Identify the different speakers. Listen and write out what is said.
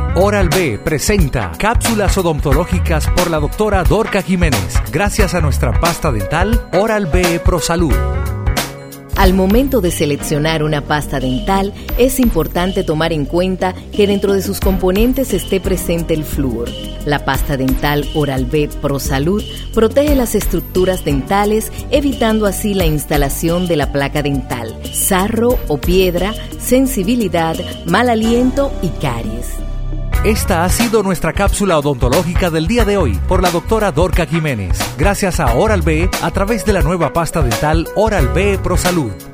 Speaker 1: Oral-B presenta cápsulas odontológicas por la doctora Dorca Jiménez, gracias a nuestra pasta dental Oral-B ProSalud.
Speaker 2: Al momento de seleccionar una pasta dental, es importante tomar en cuenta que dentro de sus componentes esté presente el flúor. La pasta dental Oral-B ProSalud protege las estructuras dentales, evitando así la instalación de la placa dental, sarro o piedra, sensibilidad, mal aliento y caries.
Speaker 1: Esta ha sido nuestra cápsula odontológica del día de hoy por la doctora Dorca Jiménez, gracias a Oral-B a través de la nueva pasta dental Oral-B ProSalud.